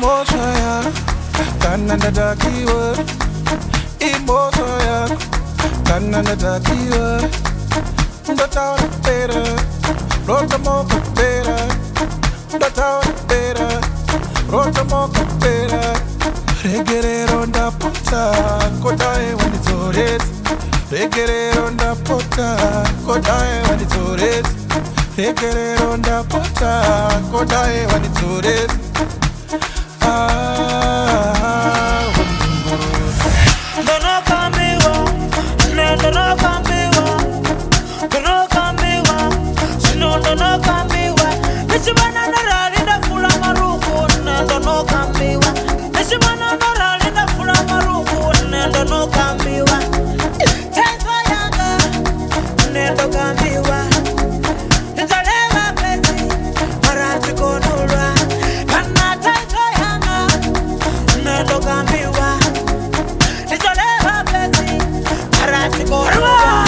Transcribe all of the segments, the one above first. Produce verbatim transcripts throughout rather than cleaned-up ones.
Emotion, kananda kiwa. Emotion, kananda kiwa. Ndota pera, rota mo pera. Ndota pera, rota mo pera. Regere ronda pota, kotae when it's alright. Regere ronda pota, kotae when it's alright. Regere ronda pota, kotae when it's alright. Ah, Dono kambiwa, ne dono kambiwa, dono kambiwa, sino dono kambiwa. Nishimana na rali na fula maruku, ne dono kambiwa. Nishimana na rali na fula maruku, ne dono kambiwa. Taifa yanga, ne dono kambiwa. Nitalewa pesi, marati konulwa. Kana taifa yanga, ne dono kambiwa. Nitalewa pesi, marati konulwa.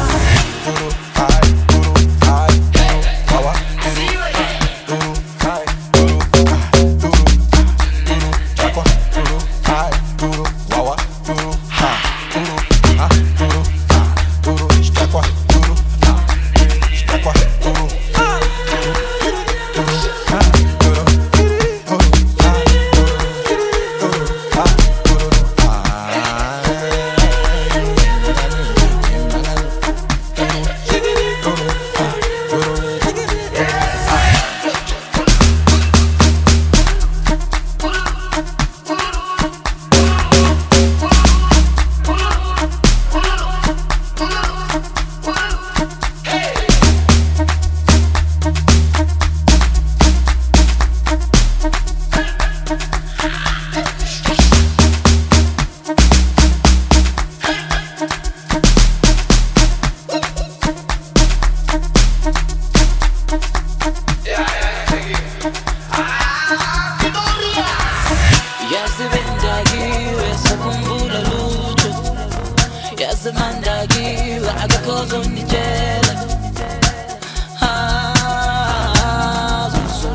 Mandagi, I got calls on the jail. Ah, so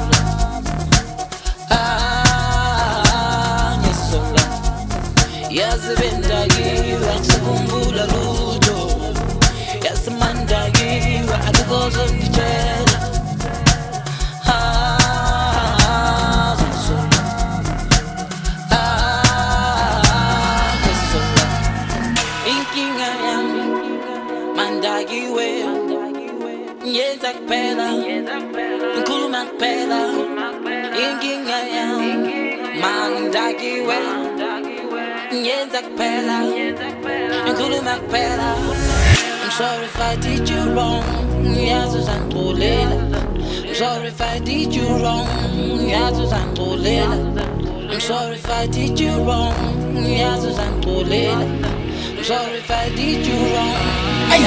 ah, yes, so yes, Mandagi, that's a bumbula ludo. Yes, Mandagi, I got calls on the jail. Ah, so ah, yes, so inking I am. Mandagi we, yezak pela, kulumak pela, inging ayam. Mandagi we, yezak pela, kulumak pela. I'm sorry if I did you wrong, Jesus and I'm sorry if I did you wrong, Jesus and I'm sorry if I did you wrong, Jesus and I'm sorry if I did you wrong. Ay,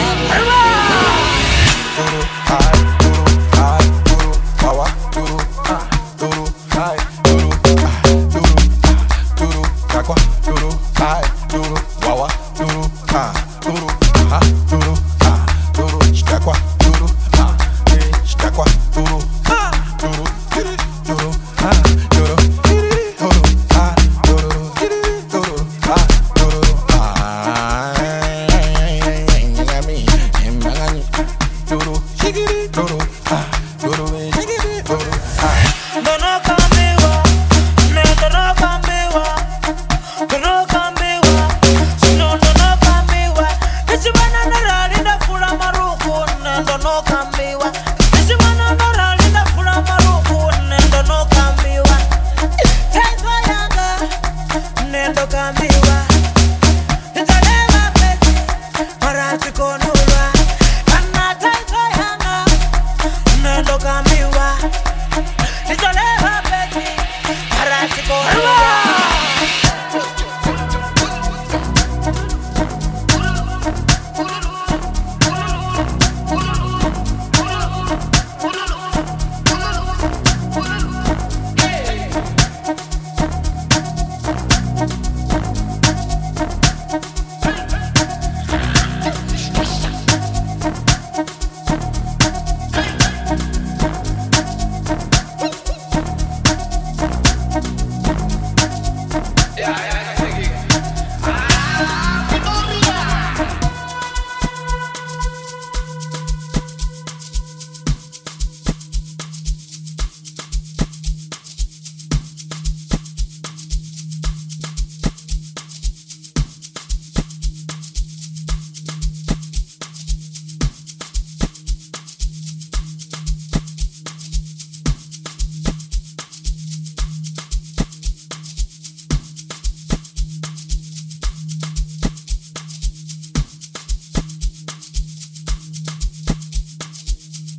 duro, ay, duro, ay, duro, wawa, duro, ah, duro, ay, duro, ah, duro, ah, duro, kakwa, duro, ay, duro, wawa, duro, ah, duro, ah, duro, ah, duro, kakwa, duro, ah, kakwa, duro, ah, duro, duro, ah, duro, duro, ah, duro, duro, ah, duro, ah. Duro, shigiri, duro, ah, duro, shigiri, duro, ah. Dono kambiwa, ne dono kambiwa, dono kambiwa, sino dono kambiwa. Nishimana na rali na fula maruku, ne dono kambiwa. Nishimana na rali na fula maruku, ne dono kambiwa. Taifa yanga, ne dono kambiwa. Nitalewa pesi, marati kono.